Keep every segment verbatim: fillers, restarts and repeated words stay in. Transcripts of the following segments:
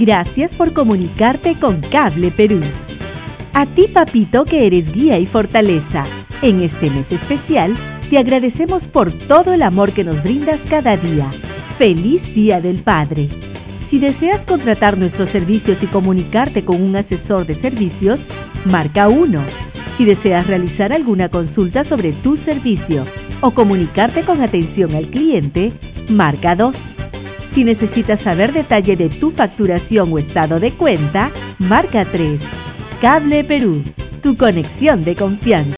Gracias por comunicarte con Cable Perú. A ti, papito, que eres guía y fortaleza. En este mes especial, te agradecemos por todo el amor que nos brindas cada día. ¡Feliz Día del Padre! Si deseas contratar nuestros servicios y comunicarte con un asesor de servicios, marca uno. Si deseas realizar alguna consulta sobre tu servicio o comunicarte con atención al cliente, marca dos. Si necesitas saber detalle de tu facturación o estado de cuenta, marca tres. Cable Perú, tu conexión de confianza.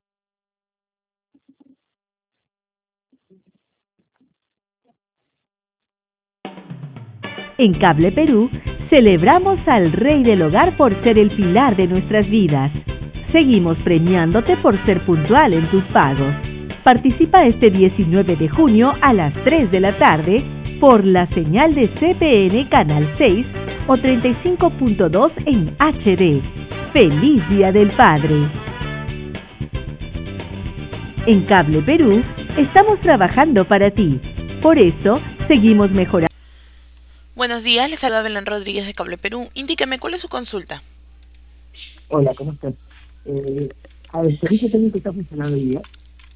En Cable Perú, celebramos al Rey del Hogar por ser el pilar de nuestras vidas. Seguimos premiándote por ser puntual en tus pagos. Participa este diecinueve de junio a las tres de la tarde por la señal de C P N Canal seis o treinta y cinco punto dos en H D. ¡Feliz Día del Padre! En Cable Perú, estamos trabajando para ti. Por eso, seguimos mejorando. Buenos días, les saluda Belén Rodríguez de Cable Perú. Indíqueme, ¿cuál es su consulta? Hola, ¿cómo estás? Eh, a ver, ¿el servicio técnico está funcionando hoy día?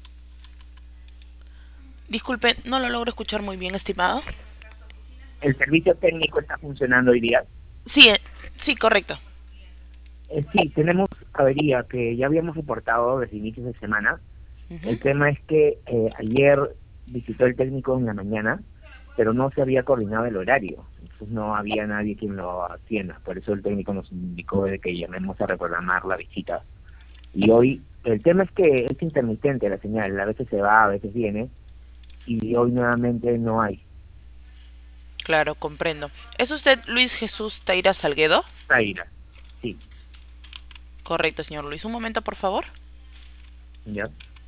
Disculpe, no lo logro escuchar muy bien, estimado. ¿El servicio técnico está funcionando hoy día? Sí, eh, sí, correcto. Eh, sí, tenemos avería que ya habíamos reportado desde inicios de semana. Uh-huh. El tema es que eh, ayer visitó el técnico en la mañana, pero no se había coordinado el horario. Entonces no había nadie quien lo atienda. Por eso el técnico nos indicó de que llamemos a reprogramar la visita. Y hoy, el tema es que es intermitente la señal. A veces se va, a veces viene. Y hoy nuevamente no hay. Claro, comprendo. ¿Es usted Luis Jesús Taira Salguedo? Taira, sí. Correcto, señor Luis. Un momento, por favor. Ya.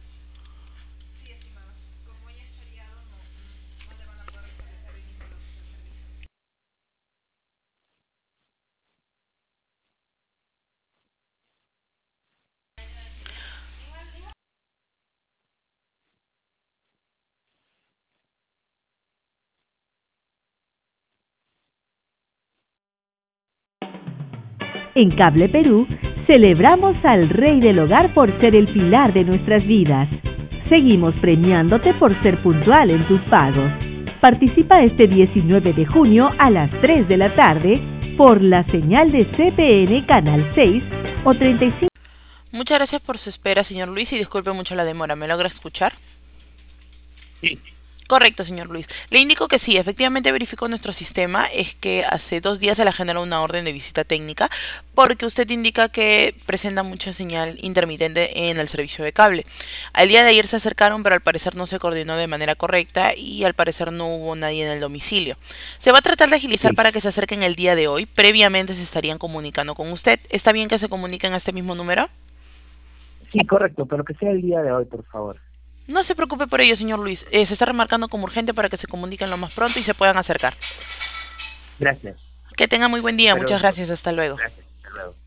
En Cable Perú, celebramos al Rey del Hogar por ser el pilar de nuestras vidas. Seguimos premiándote por ser puntual en tus pagos. Participa este diecinueve de junio a las tres de la tarde por la señal de C P N Canal seis o treinta y cinco. Muchas gracias por su espera, señor Luis, y disculpe mucho la demora. ¿Me logra escuchar? Sí. Correcto, señor Luis. Le indico que sí, efectivamente verificó nuestro sistema, es que hace dos días se le generó una orden de visita técnica porque usted indica que presenta mucha señal intermitente en el servicio de cable. Al día de ayer se acercaron, pero al parecer no se coordinó de manera correcta y al parecer no hubo nadie en el domicilio. Se va a tratar de agilizar sí. para que se acerquen el día de hoy. Previamente se estarían comunicando con usted. ¿Está bien que se comuniquen a este mismo número? Sí, correcto, pero que sea el día de hoy, por favor. No se preocupe por ello, señor Luis. Eh, se está remarcando como urgente para que se comuniquen lo más pronto y se puedan acercar. Gracias. Que tenga muy buen día. Pero, Muchas gracias. Hasta luego. Gracias. Hasta luego.